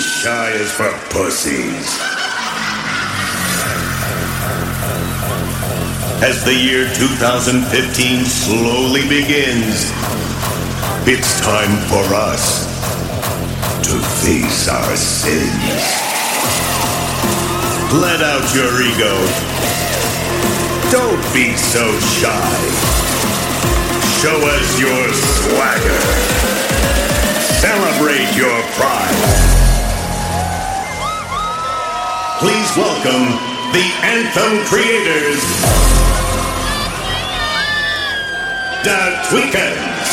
shy is for pussies. As the year 2015 slowly begins, it's time for us to face our sins. Let out your ego. Don't be so shy. Show us your swagger. Celebrate your pride. Please welcome the Anthem creators, The Tweakers.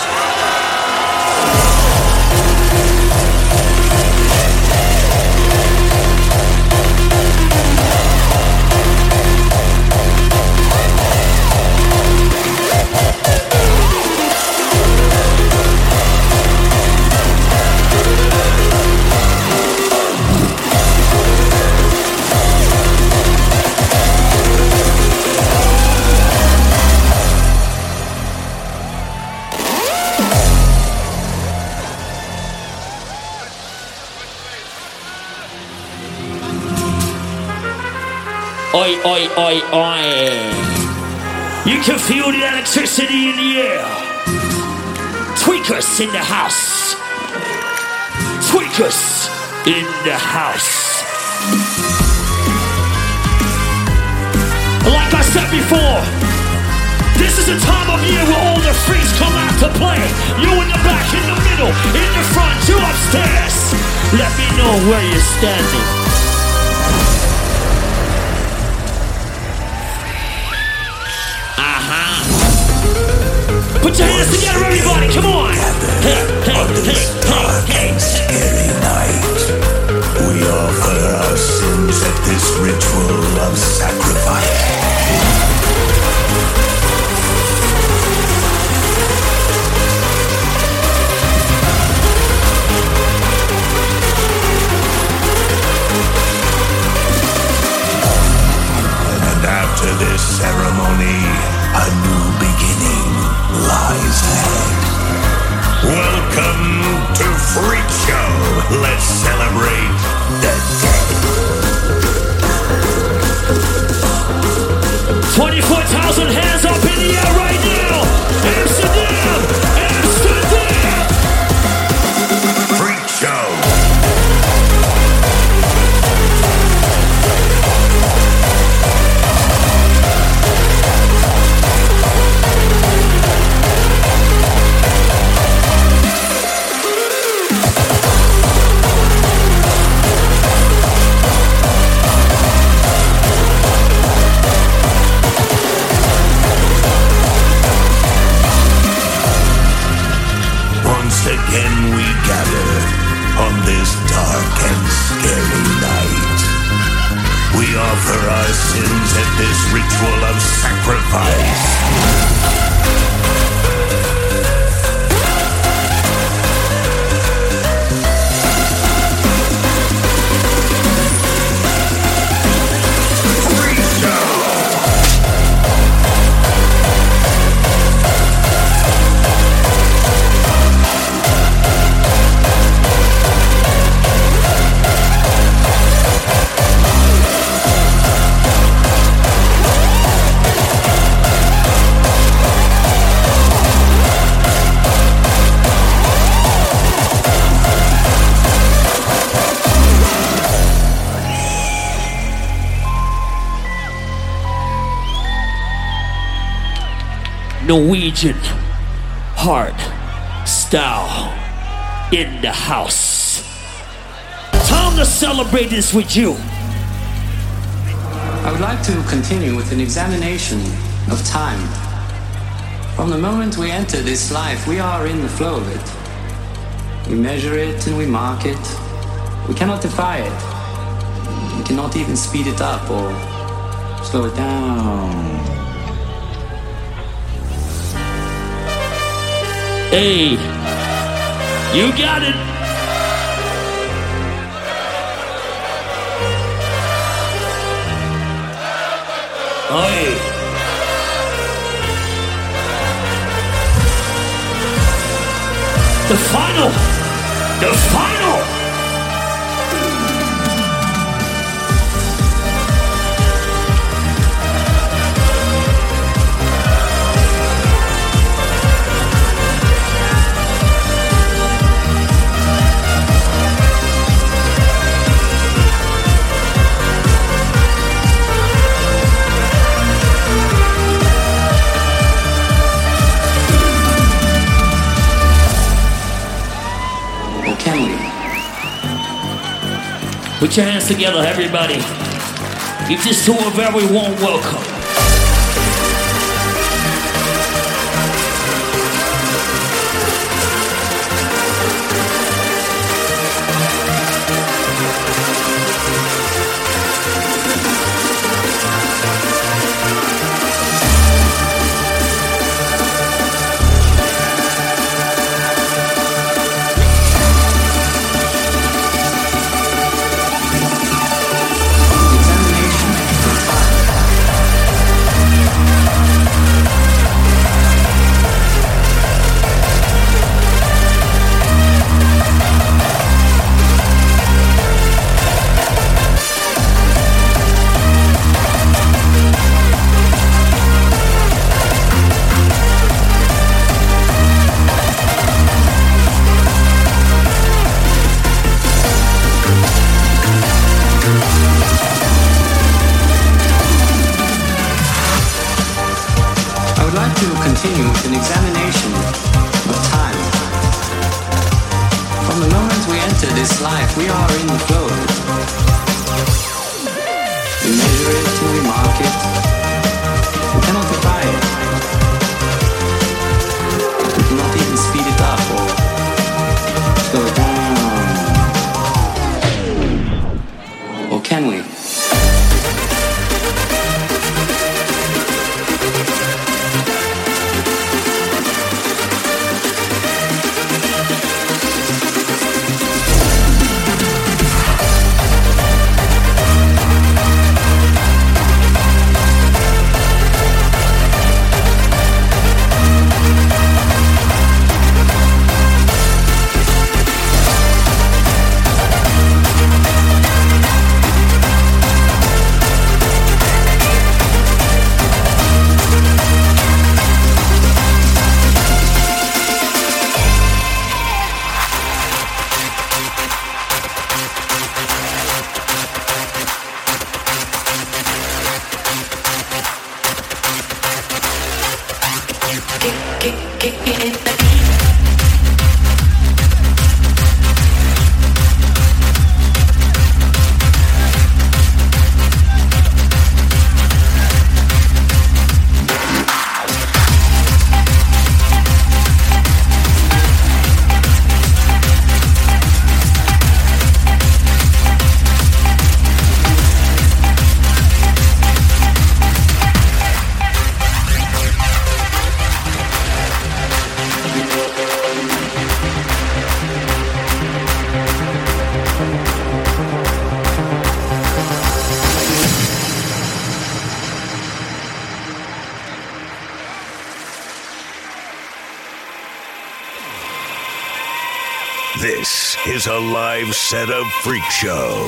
Oi, oi, oi, oi. You can feel the electricity in the air. Tweakers in the house. Tweakers in the house. Like I said before, this is a time of year where all the freaks come out to play. You in the back, in the middle, in the front, you upstairs. Let me know where you're standing. Put your hands together, everybody, come on! Hey, hey, hey, hey, hey, scary night. We offer our sins at this ritual of sacrifice. And after this ceremony, a new beginning lies ahead. Welcome to Freak Show. Let's celebrate the dead. 24,000 hands up in the air right now. Amsterdam! Amsterdam! Freak Show. Again we gather on this dark and scary night. We offer our sins at this ritual of sacrifice. Norwegian hard style in the house. Time to celebrate this with you. I would like to continue with an examination of time. From the moment we enter this life, we are in the flow of it. We measure it and we mark it. We cannot defy it. We cannot even speed it up or slow it down. Hey, you got it. Hey. The final Put your hands together, everybody. Give this to a very warm welcome. Continue with an examination of time. From the moment we enter this life, we are in the flow of it. We measure it and we mark it. We cannot defy it. We cannot even speed it up or slow it down. Or can we? This is a live set of Freak Show.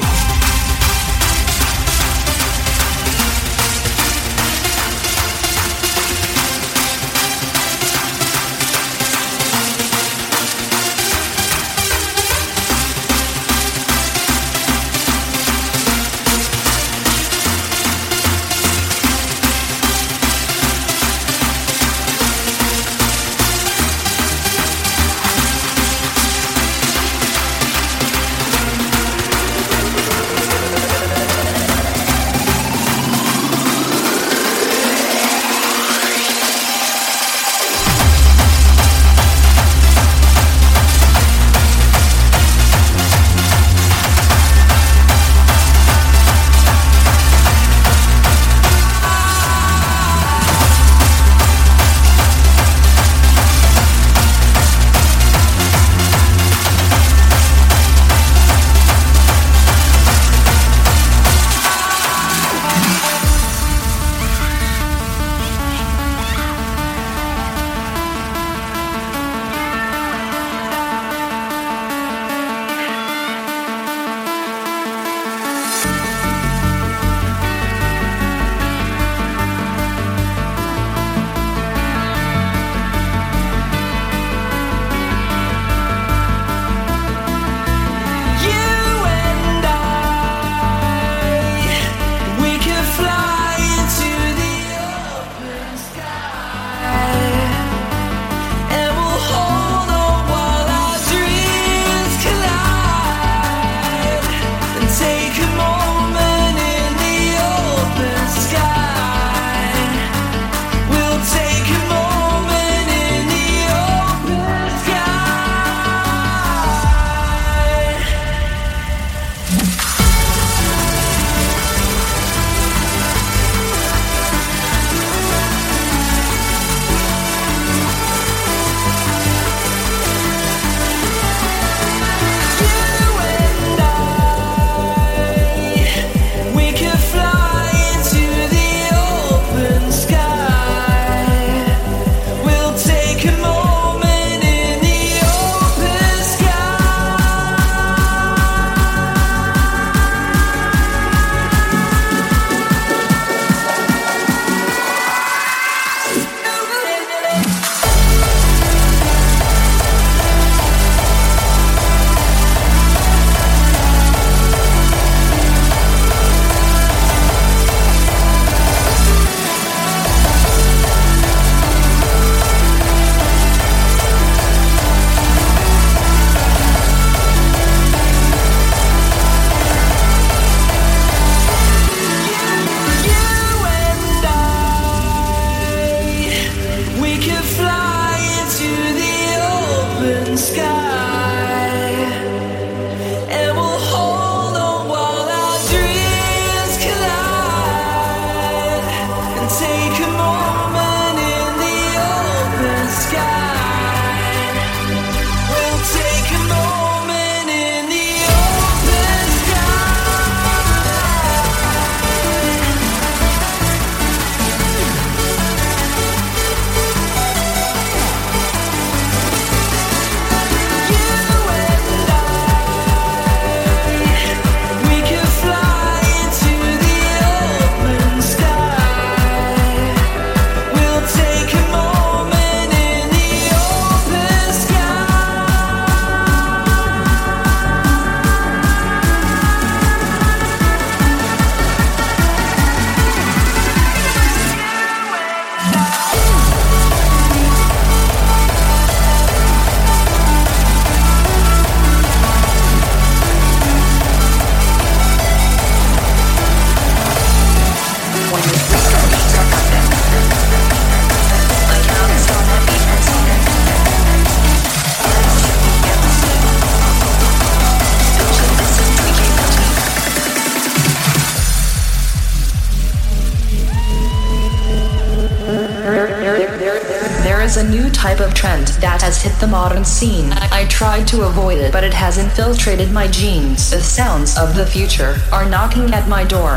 There is a new type of trend that has hit the modern scene. I tried to avoid it, but it has infiltrated my genes. The sounds of the future are knocking at my door.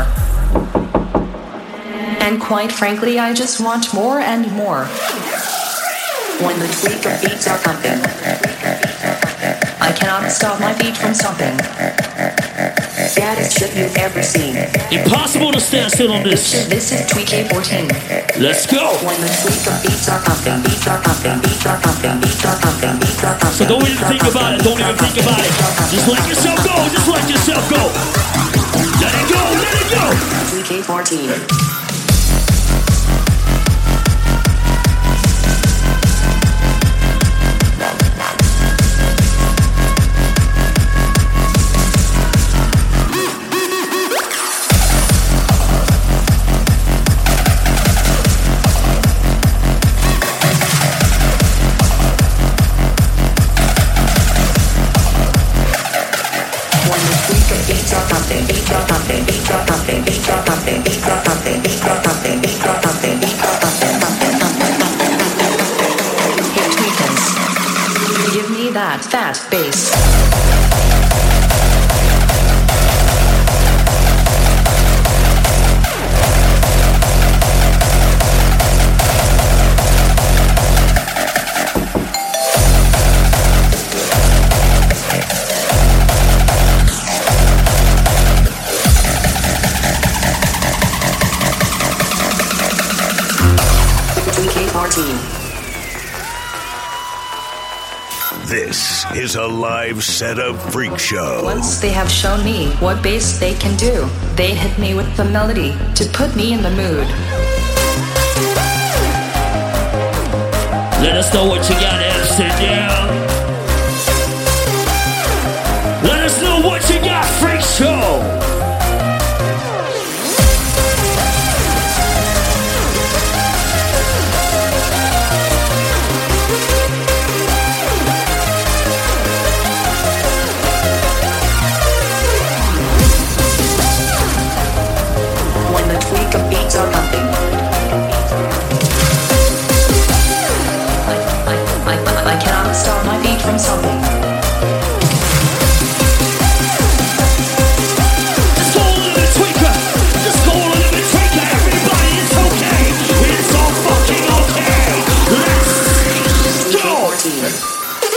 And quite frankly, I just want more and more. When the tweaker beats are pumping, I cannot stop my feet from stomping. Saddest shit you've ever seen. Impossible to stand still on this. This is TweakA14. Let's go. When the tweaker beats are pumping, beats are pumping, beats are pumping, beats are pumping, beats are pumping. So don't even think about it. Don't even think about it. Just let yourself go. Just let yourself go. Let it go. Let it go. TweakA14. Fat bass. TweakA14. This is a live setup freak show. Once they have shown me what bass they can do, they hit me with the melody to put me in the mood. Let us know what you got, Amsterdam. Let us know what you got, freak show. I cannot stop my feet from stomping. Just go a little bit tweaker. Just go a little bit tweaker. Everybody, it's okay. It's all fucking okay. Let's go.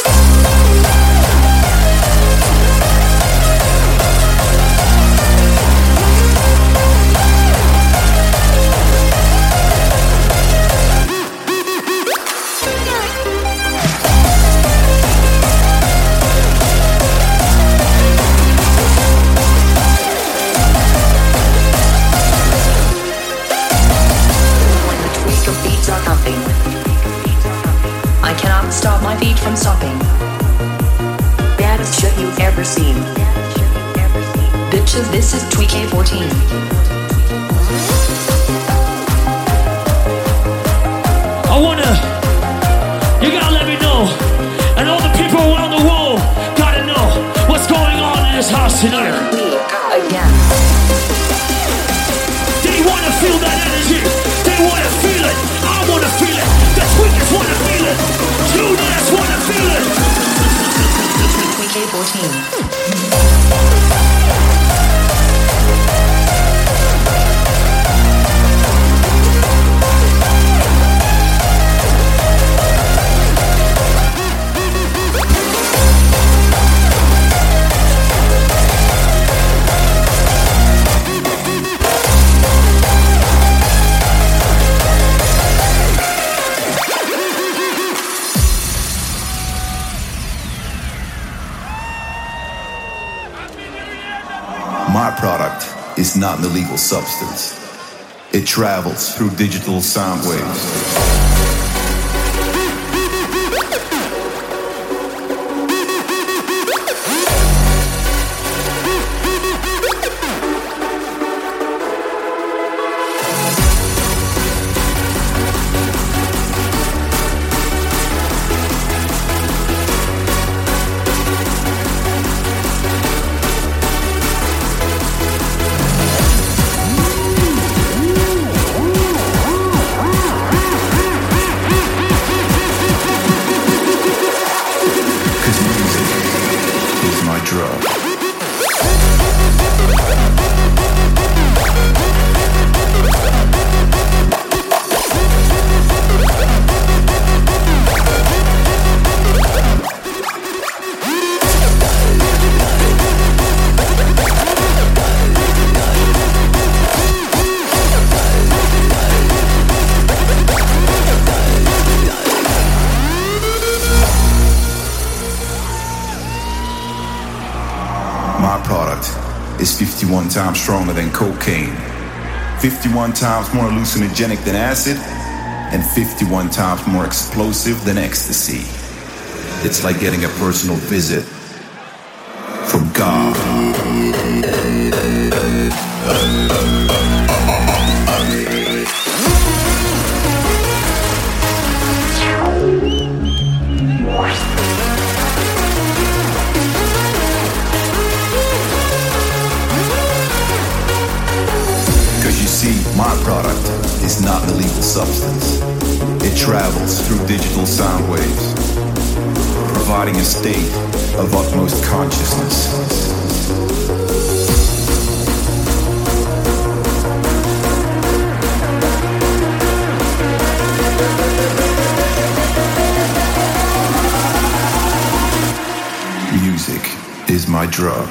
I cannot stop my feet from stomping. Baddest shit you've ever seen. Bitches, this is TweakA14. You gotta let me know, and all the people around the world gotta know what's going on in this house tonight. Again. They wanna feel that energy. They wanna feel it. I wanna feel it. The tweakers wanna feel it. You guys wanna feel it. TweakA14. My product is not an illegal substance. It travels through digital sound waves. is 51 times stronger than cocaine, 51 times more hallucinogenic than acid, and 51 times more explosive than ecstasy. It's like getting a personal visit from God. My product is not an illegal substance. It travels through digital sound waves, providing a state of utmost consciousness. Music is my drug.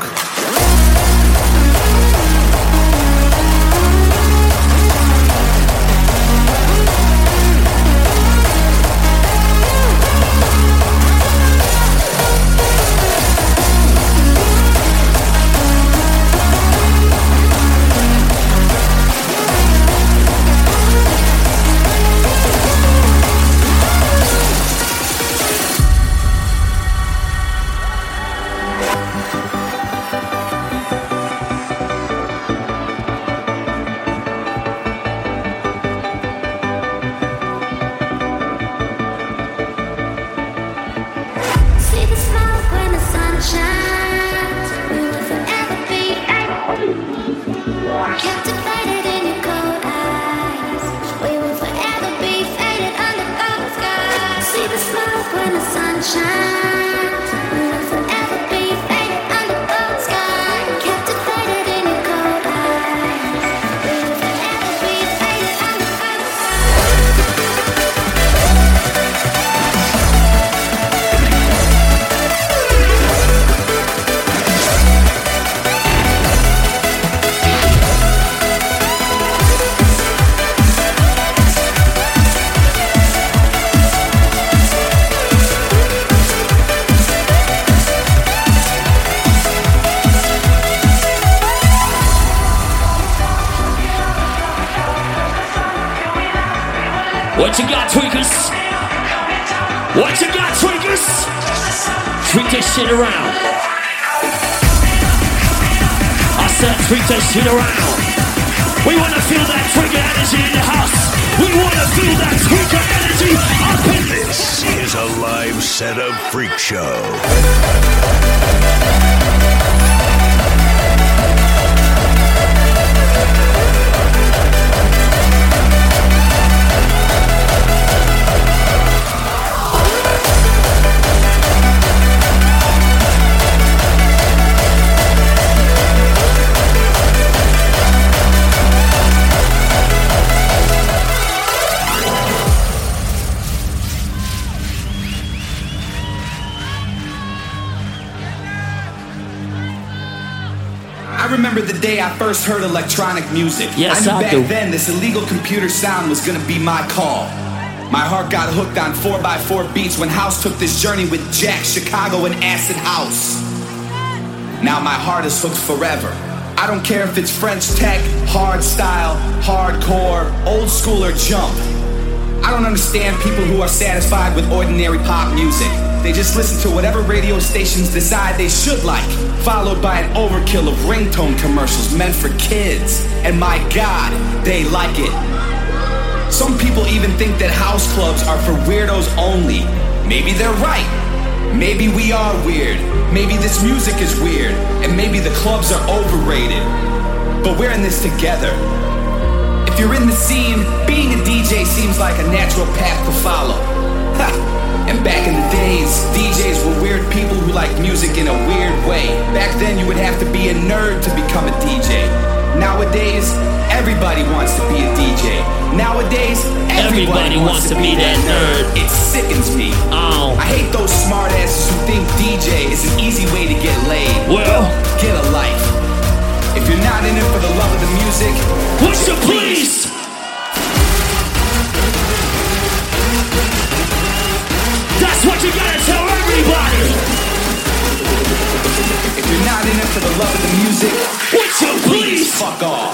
What you got, tweakers? What you got, tweakers? Tweak this shit around. I said tweak that shit around. We wanna feel that tweaker energy in the house. We wanna feel that tweaker energy up in this. Is a live set of Freak Show. I remember the day I first heard electronic music. Yes, I knew back then this illegal computer sound was gonna be my call. My heart got hooked on 4x4 beats when House took this journey with Jack, Chicago, and Acid House. Now my heart is hooked forever. I don't care if it's French tech, hard style, hardcore, old school, or jump. I don't understand people who are satisfied with ordinary pop music. They just listen to whatever radio stations decide they should like, followed by an overkill of ringtone commercials meant for kids. And my God, they like it. Some people even think that house clubs are for weirdos only. Maybe they're right. Maybe we are weird. Maybe this music is weird. And maybe the clubs are overrated. But we're in this together. If you're in the scene, being a DJ seems like a natural path to follow. Ha! And back in the days, DJs were weird people who liked music in a weird way. Back then you would have to be a nerd to become a DJ. Nowadays, everybody wants to be a DJ. Nowadays, everybody wants to be that nerd. It sickens me. Oh. I hate those smartasses who think DJ is an easy way to get laid. Well, get a life. If you're not in it for the love of the music, what's your please? That's what you gotta tell everybody. If you're not in it for the love of the music, fuck off.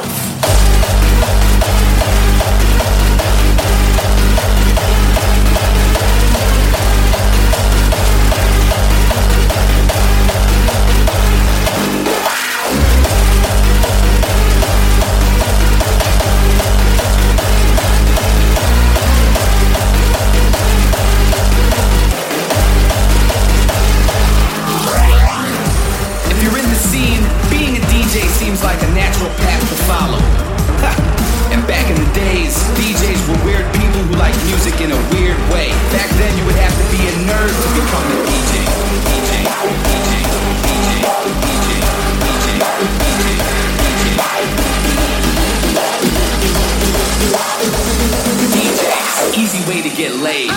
Seems like a natural path to follow. Ha. And back in the days, DJs were weird people who like music in a weird way. Back then you would have to be a nerd to become a DJ. DJs, easy way to get laid.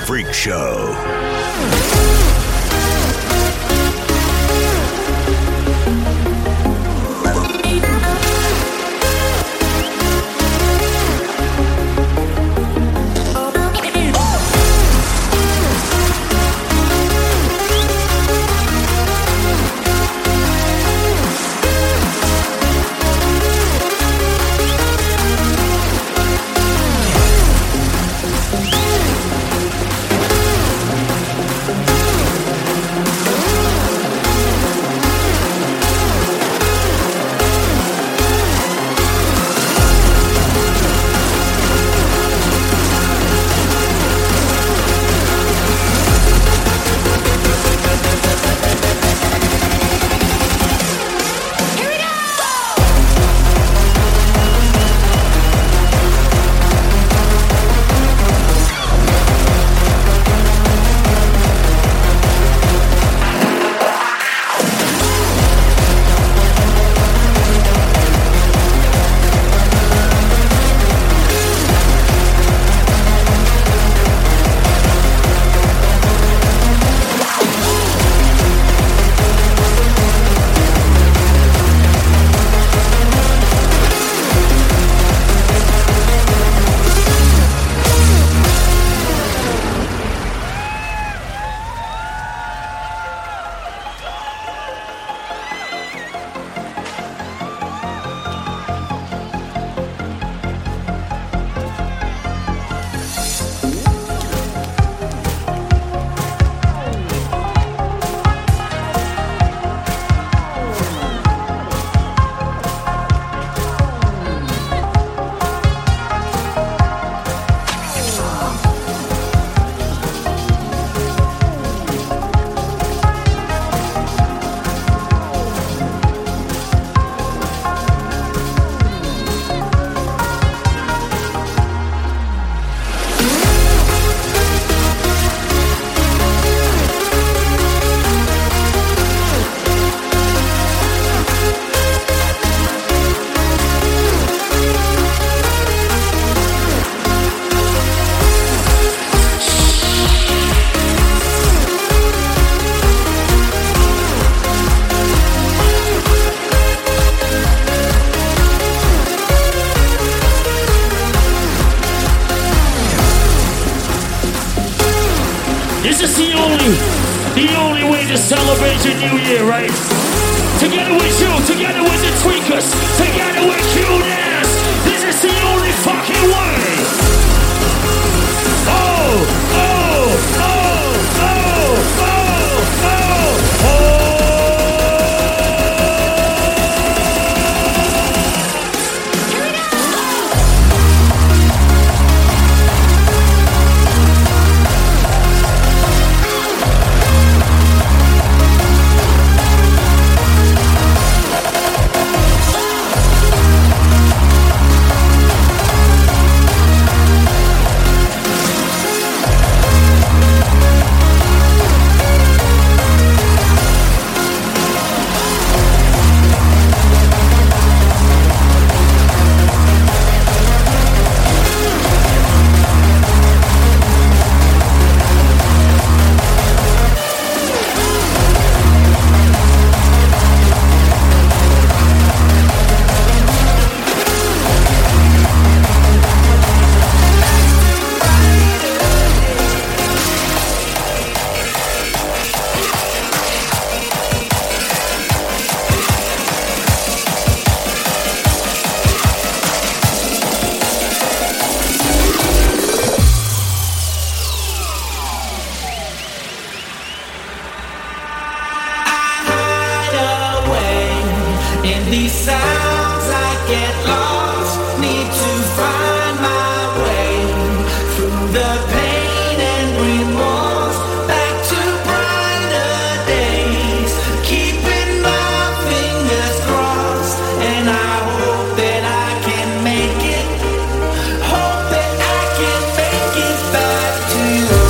Freak Show. This is the only way to celebrate your new year, right? Together with you, together with the tweakers, together with Q-Dance. This is the only fucking way. Oh, oh, oh, oh, oh, oh, oh. These sounds I get lost, need to find my way through the pain and remorse, back to brighter days, keeping my fingers crossed, and I hope that I can make it, hope that I can make it back to you.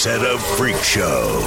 set of Freak Show.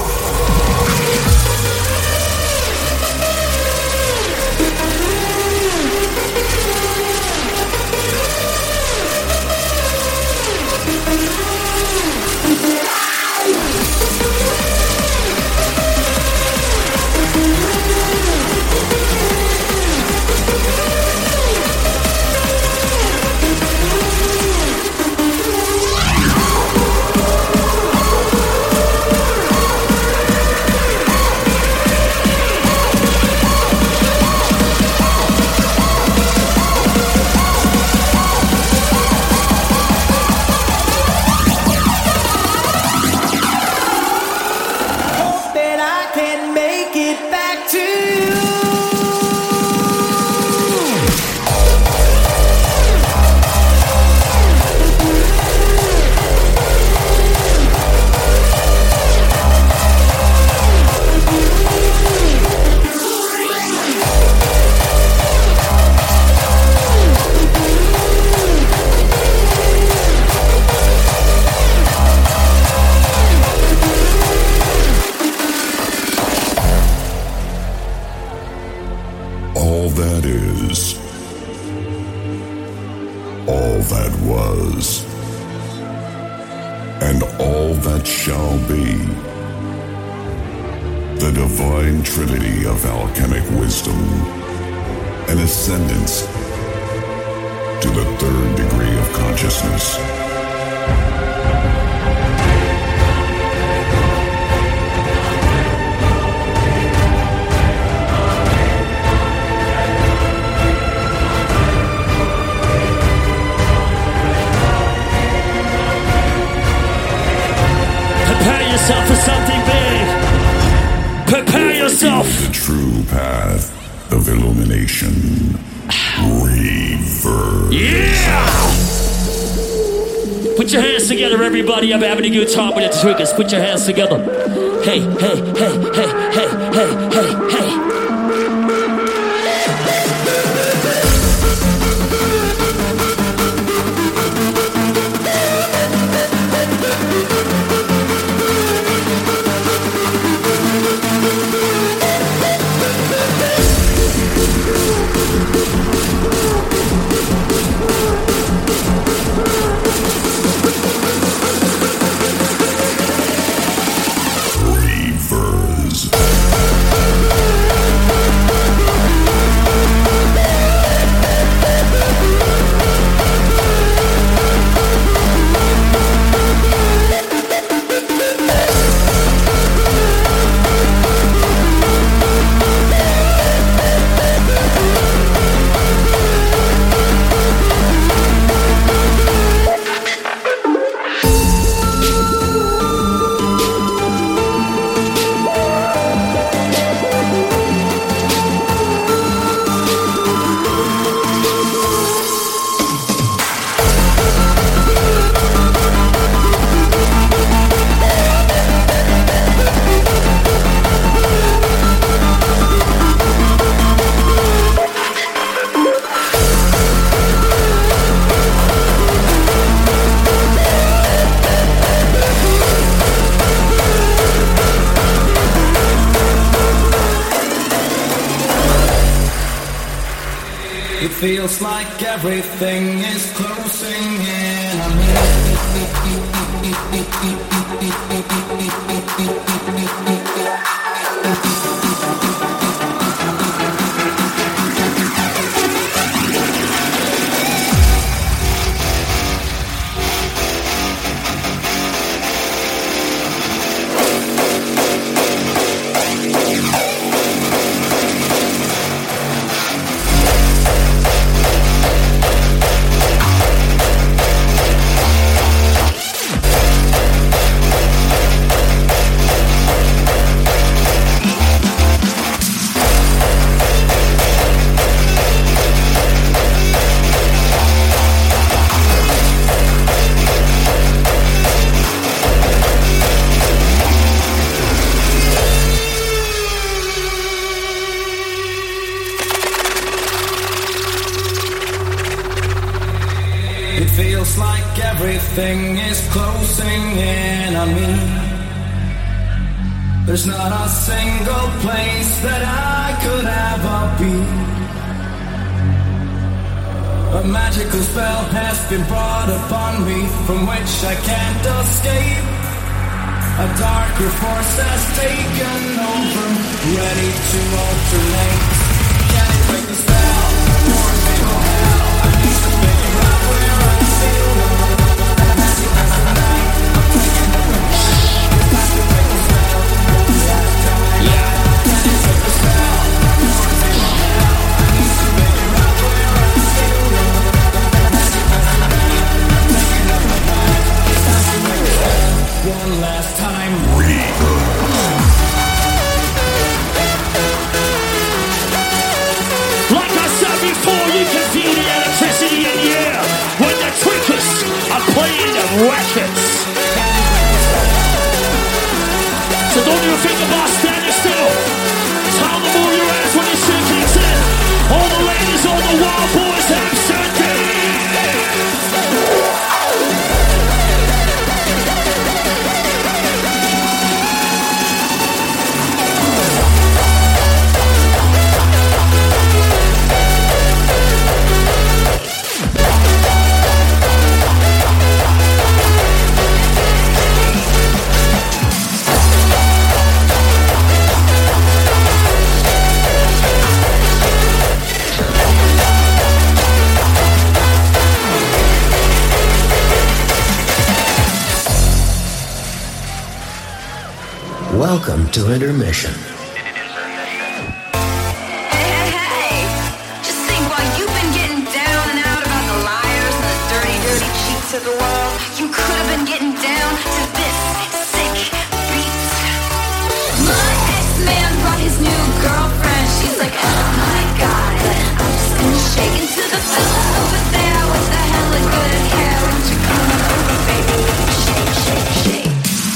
Everybody, I'm having a good time with the Tweakers. Put your hands together. Hey, hey, hey, hey, hey, hey, hey, hey. Feels like everything is closing in on me. It feels like everything is closing in on me. There's not a single place that I could ever be. A magical spell has been brought upon me from which I can't escape. A darker force has taken over, ready to alternate. Can it break the spell? Or is it all hell? I need to figure out where I feel love. As you pass the night, I'm taking over the fight. It's time to break the spell. One last time. Yeah. Can it break the spell? Or is it all hell? I need to figure out where I feel love. As you pass the night, I'm taking over the fight. It's time to break the spell. One last time. Like I said before, you can feel the electricity in the air when the Tweakers are playing the records. So don't even think about standing still. Time to move your ass when this shit kicks in. All the ladies, all the wild boys, Amsterdam. Welcome to Intermission. Hey, just think while you've been getting down and out about the liars and the dirty, dirty cheats of the world, you could have been getting down to this sick beat. My ex-man brought his new girlfriend. She's like, oh my god, but I'm just gonna shake into the fella over there with the hella good hair. Won't you come over, baby? Shake, shake, shake.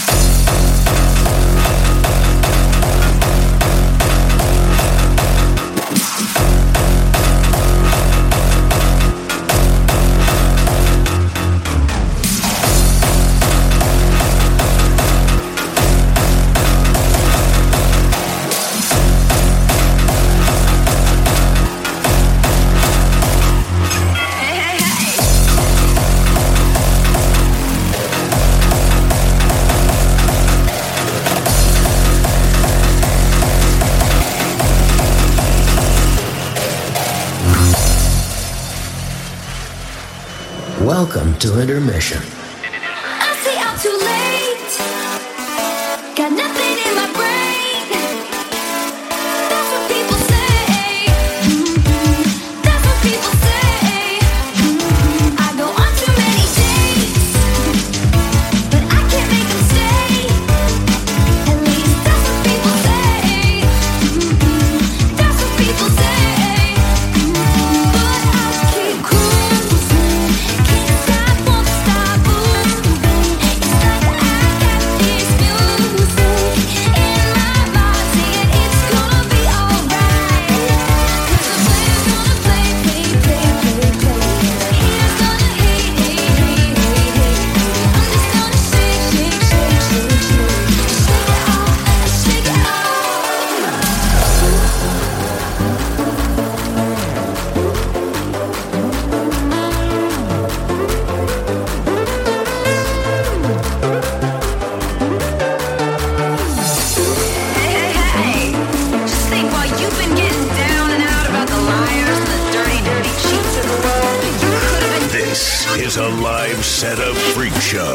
Welcome to Intermission. I say I'm too late. Got nothing in my brain. That's what people say. That's what people say. I go on too many dates, but I can't make them stay. At least that's what people say. That's what people say. But I'll keep cruising. Can't stop, won't stop moving. It's like I got this music in my mind saying it's gonna be alright. 'Cause the player's gonna play. The haters gonna hate. I'm just gonna shake it off, shake it Hey, just think while you've been getting down and out about the liars and the dirty, dirty cheats of the world, you could have been. This is a live set of Freak Show.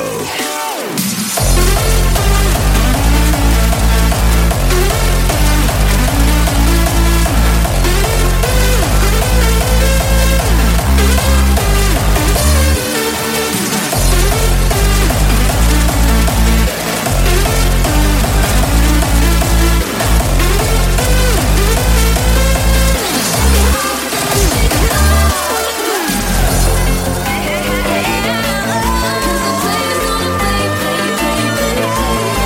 Cause the player's gonna play.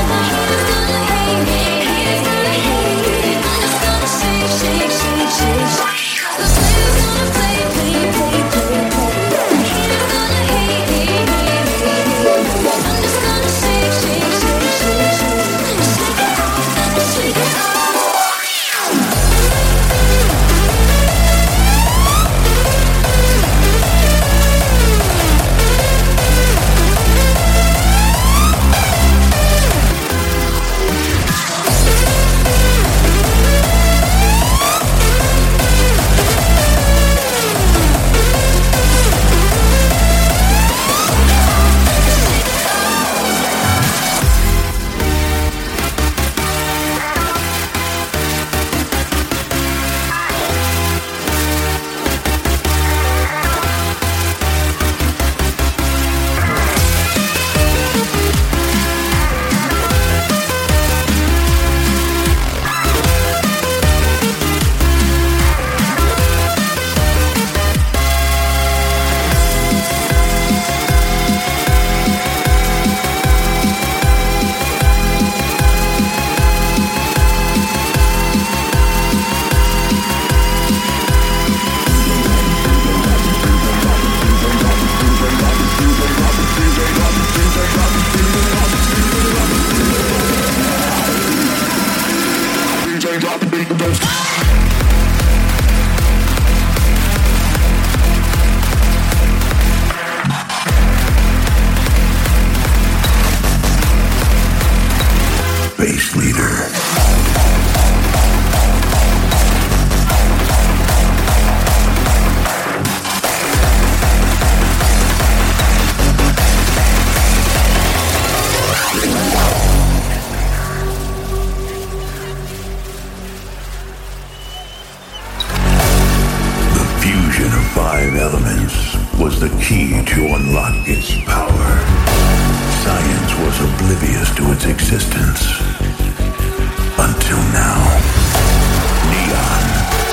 the key to unlock its power. Science was oblivious to its existence. Until now. Neon.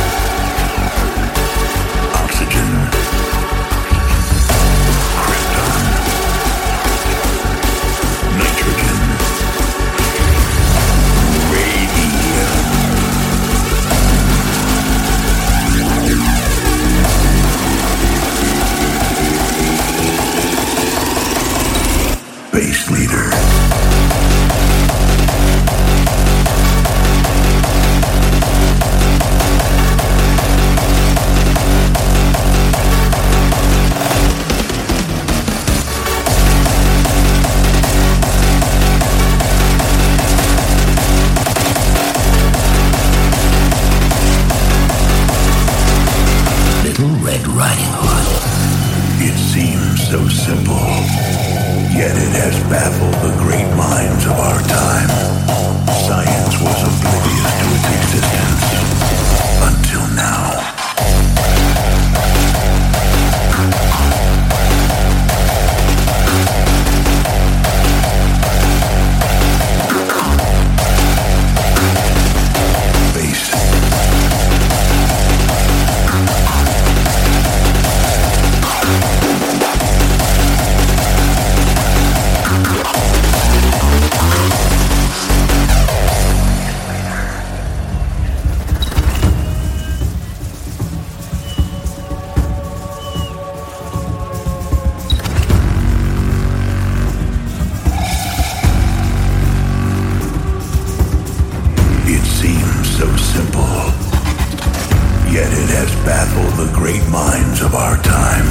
Oxygen. Krypton. Nitrogen. Radium. Base leader. Little Red Riding Hood. It seems so simple, yet it has baffled the great minds of our time. Science was oblivious to its existence until now. It seems so simple, yet it has baffled the great minds of our time.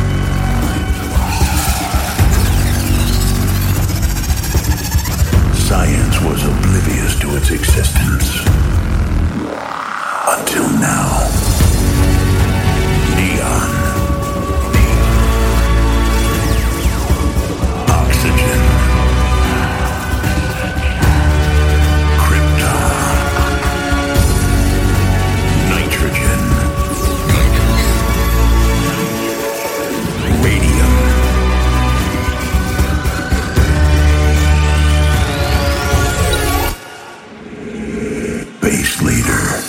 Science was oblivious to its existence. Until now. Neon. Oxygen. Nitrogen. Radium. Base leader.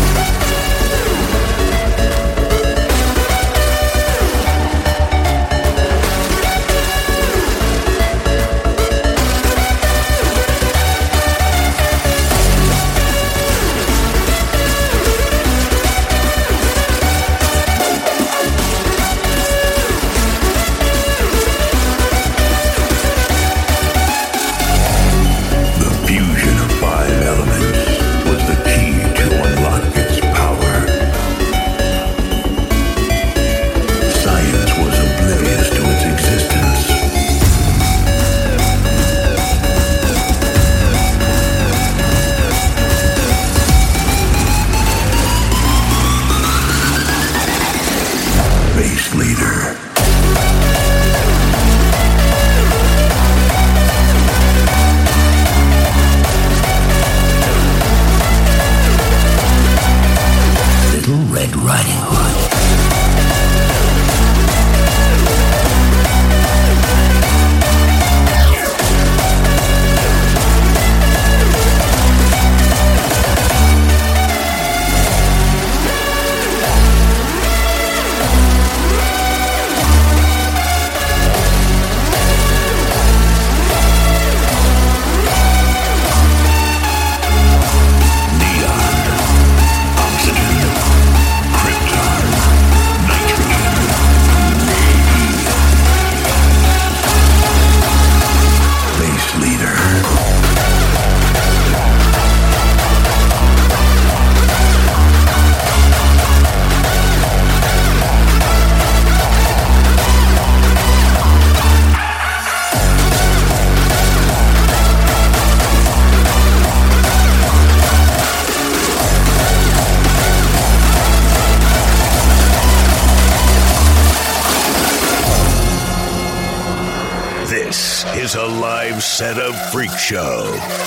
is a live set of Freak Show.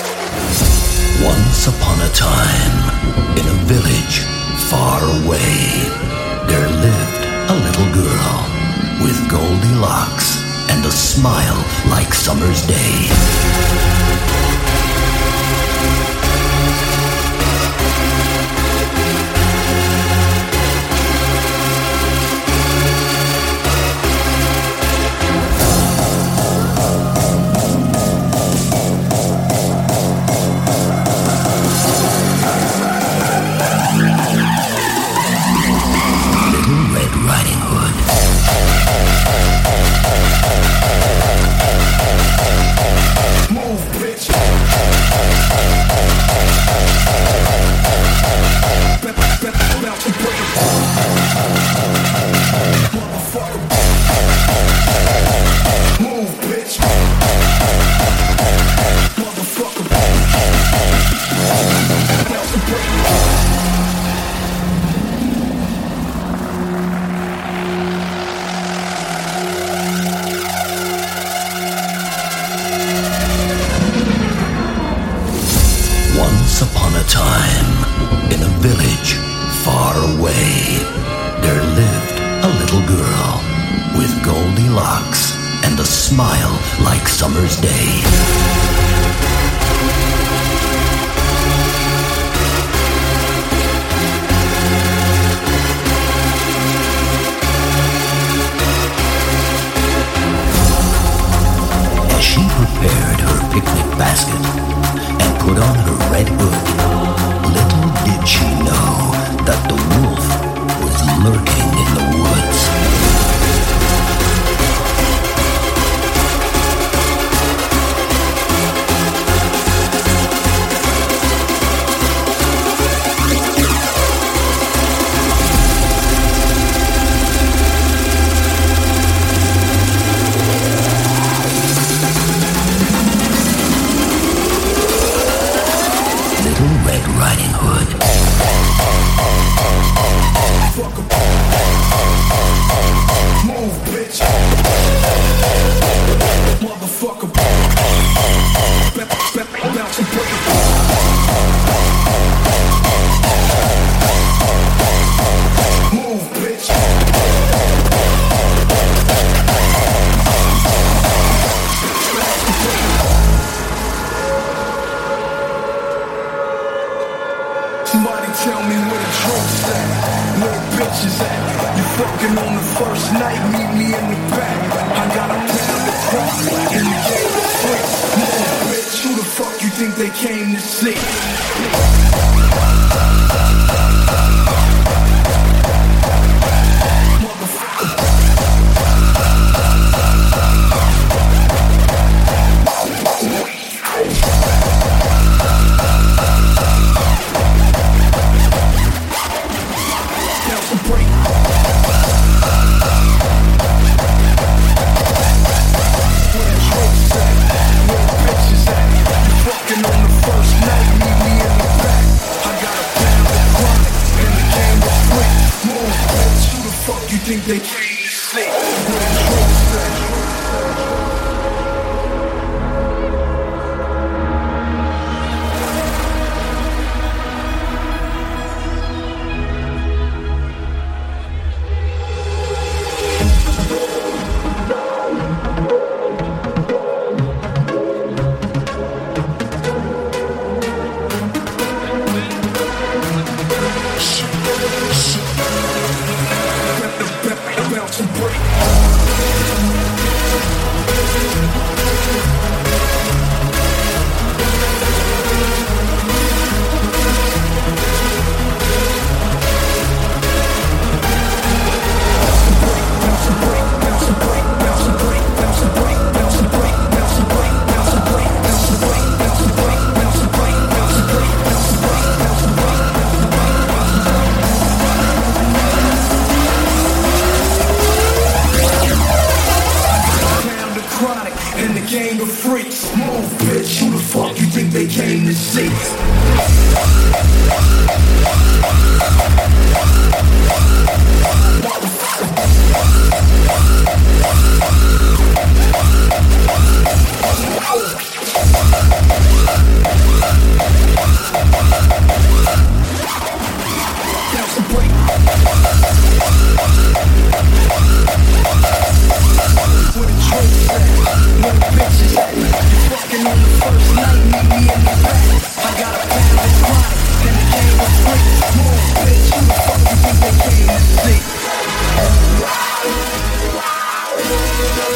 Once upon a time, in a village far away, there lived a little girl with Goldilocks and a smile like summer's day. Summer's day. As she prepared her picnic basket and put on her red hood, little did she know that the wolf was lurking in the woods. Riding Hood. Move, bitch. Motherfucker. Bounce and break it. Move, bitch. Somebody tell me where the drugs at, where the bitches at. You fucking on the first night, meet me in the back. I got a pound of crack in the game of free. Move, bitch, who the fuck you think they came to see? Think they came to see?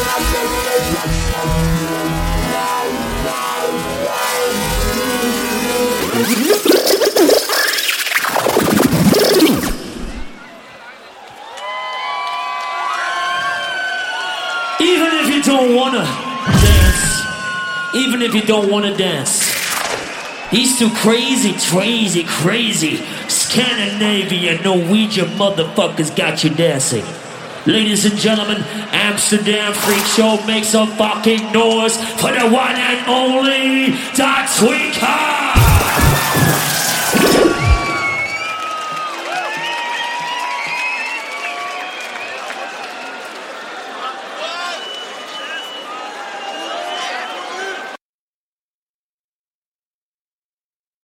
Even if you don't wanna dance, even if you don't wanna dance, these two crazy Scandinavian, Norwegian motherfuckers got you dancing. Ladies and gentlemen, Amsterdam Freak Show makes some fucking noise for the one and only The Tweaker!